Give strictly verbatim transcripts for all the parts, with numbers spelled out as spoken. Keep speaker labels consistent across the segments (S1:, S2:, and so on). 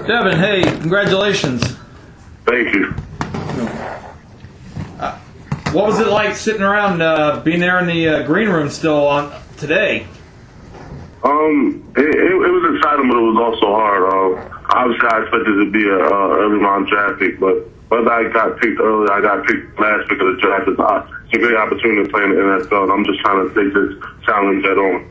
S1: Devin, hey, congratulations.
S2: Thank you.
S1: Uh, what was it like sitting around, uh, being there in the uh, green room still on today?
S2: Um, it, it, it was exciting, but it was also hard. Uh, obviously, I expected it to be an uh, early round draft pick, but whether I got picked early, I got picked last pick of the draft. It's, uh, it's a great opportunity to play in the N F L, and I'm just trying to take this challenge head on.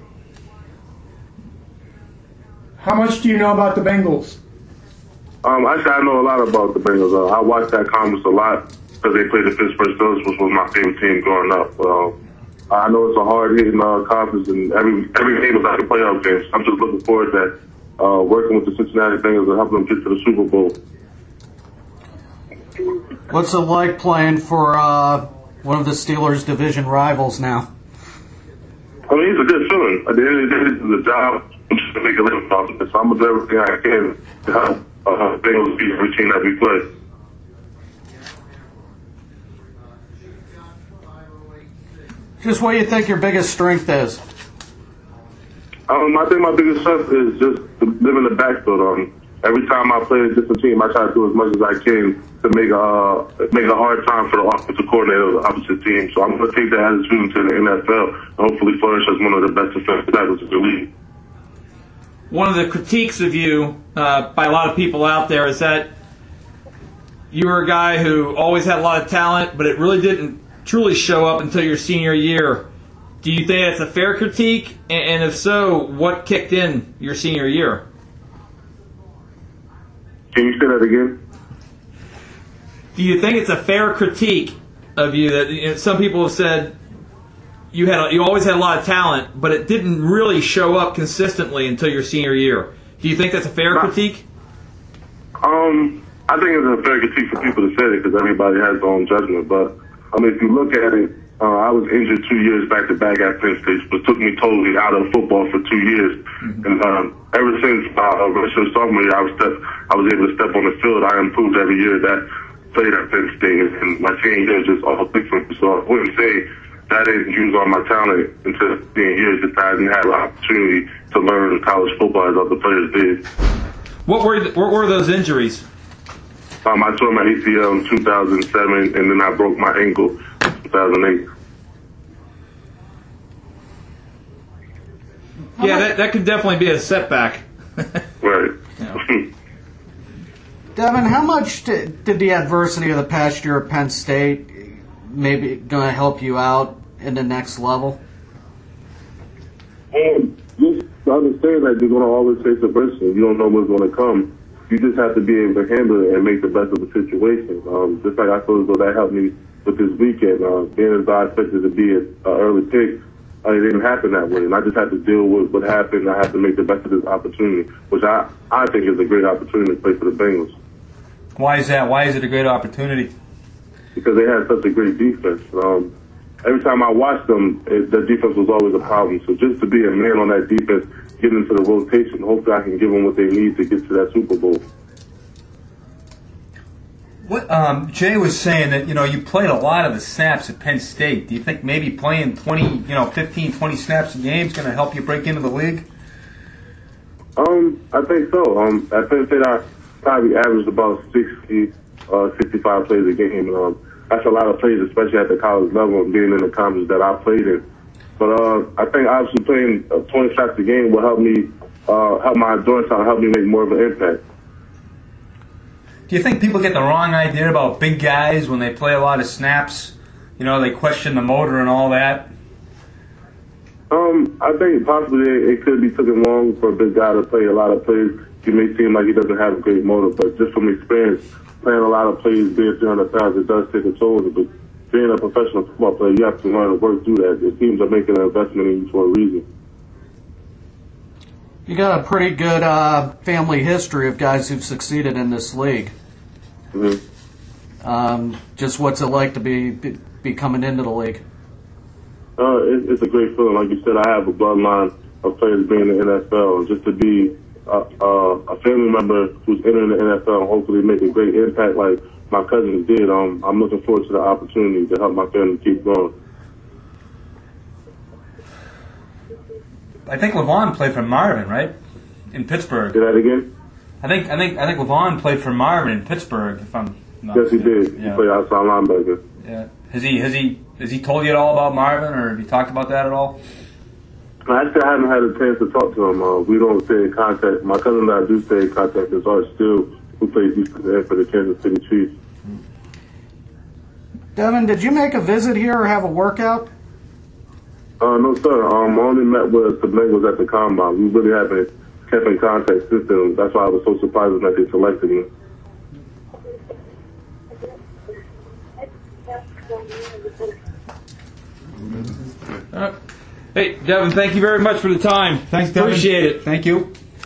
S3: How much do you know about the Bengals?
S2: Um, actually, I know a lot about the Bengals. Uh, I watched that conference a lot because they played the Pittsburgh Steelers, which was my favorite team growing up. Uh, I know it's a hard-hitting uh, conference, and every every game is like a playoff game. I'm just looking forward to uh, working with the Cincinnati Bengals and helping them get to the Super Bowl.
S4: What's it like playing for uh, one of the Steelers' division rivals now?
S2: I mean, it's a good feeling. At the end of the day, this is a job. I'm just going to make a living off of this. So I'm going to do everything I can to help uh, Bengals beat every team that we play.
S4: Just what do you think your biggest strength is?
S2: Um, I think my biggest strength is just to live in the backfield. Um, every time I play a different team, I try to do as much as I can to make a uh, make a hard time for the offensive coordinator of the opposite team. So I'm going to take that attitude into the N F L and hopefully flourish as one of the best defensive tackles in the league.
S1: One of the critiques of you uh, by a lot of people out there is that you were a guy who always had a lot of talent, but it really didn't truly show up until your senior year. Do you think that's a fair critique? And if so, what kicked in your senior year?
S2: Can you say that again?
S1: Do you think it's a fair critique of you that, you know, some people have said you had a, you always had a lot of talent, but it didn't really show up consistently until your senior year? Do you think that's a fair
S2: Not,
S1: critique?
S2: Um, I think it's a fair critique for people to say it because everybody has their own judgment. But I mean, if you look at it, uh, I was injured two years back to back at Penn State, which took me totally out of football for two years. Mm-hmm. And um, ever since uh, redshirt sophomore year, I was step, I was able to step on the field. I improved every year that played at Penn State, and my senior year just all different. So I wouldn't say that I didn't use all my talent until senior years. Just I didn't have an opportunity to learn college football as other players did.
S1: What were the, what were those injuries?
S2: Um, I tore my A C L in two thousand seven, and then I broke my ankle in two thousand eight.
S1: Yeah, that, that could definitely be a setback.
S2: Right.
S1: Yeah.
S4: Devin, how much did, did the adversity of the past year at Penn State maybe going to help you out in the next level?
S2: Um, just understand that you're going to always face adversity. You don't know what's going to come. You just have to be able to handle it and make the best of the situation. Um, just like I feel as though that helped me with this weekend. Uh, being as I expected to be an early pick, uh, it didn't happen that way. And I just had to deal with what happened. I have to make the best of this opportunity, which I, I think is a great opportunity to play for the Bengals.
S5: Why is that? Why is it a great opportunity?
S2: Because they had such a great defense. Um, every time I watched them, it, the defense was always a problem. So just to be a man on that defense, get into the rotation, hopefully I can give them what they need to get to that Super Bowl.
S5: What um, Jay was saying that, you know, you played a lot of the snaps at Penn State. Do you think maybe playing twenty, you know, fifteen, twenty snaps a game is going to help you break into the league?
S2: Um, I think so. Um, at Penn State, I probably averaged about sixty, uh, sixty-five plays a game. Um, that's a lot of plays, especially at the college level and being in the conference that I played in. But uh, I think obviously playing uh, twenty shots a game will help me, uh, help my endurance out, help me make more of an impact.
S5: Do you think people get the wrong idea about big guys when they play a lot of snaps? You know, they question the motor and all that.
S2: Um, I think possibly it could be taken wrong for a big guy to play a lot of plays. He may seem like he doesn't have a great motor, but just from experience, playing a lot of plays, being three hundred pounds, it does take a toll. But being a professional football player, you have to learn to work through that. The teams are making an investment in you for a reason.
S4: You got a pretty good uh, family history of guys who've succeeded in this league.
S2: Mm-hmm.
S4: Um, just what's it like to be, be, be coming into the league?
S2: Uh, it, it's a great feeling. Like you said, I have a bloodline of players being in the N F L. And just to be uh, uh, a family member who's entering the N F L and hopefully make a great impact like my cousins did, um, I'm looking forward to the opportunity to help my family keep going.
S5: I think Levon played for Marvin, right? In Pittsburgh.
S2: Say that again?
S5: I think I think I think Levon played for Marvin in Pittsburgh. If I'm not
S2: Yes, he
S5: mistaken.
S2: did. He
S5: Yeah.
S2: played outside linebacker.
S5: Yeah. Has he has he has he told you at all about Marvin, or have you talked about that at all?
S2: Actually, I haven't had a chance to talk to him. Uh, we don't stay in contact. My cousin and I do stay in contact. Is Art Steele, who plays defensive end for the Kansas City Chiefs.
S4: Devin, did you make a visit here or have a workout?
S2: Uh, no, sir. Um, I only met with the Bengals at the combine. We really haven't kept in contact since then. That's why I was so surprised that they selected me.
S1: Uh, hey, Devin, thank you very much for the time.
S5: Thanks, Devin.
S1: Appreciate it.
S5: Thank you.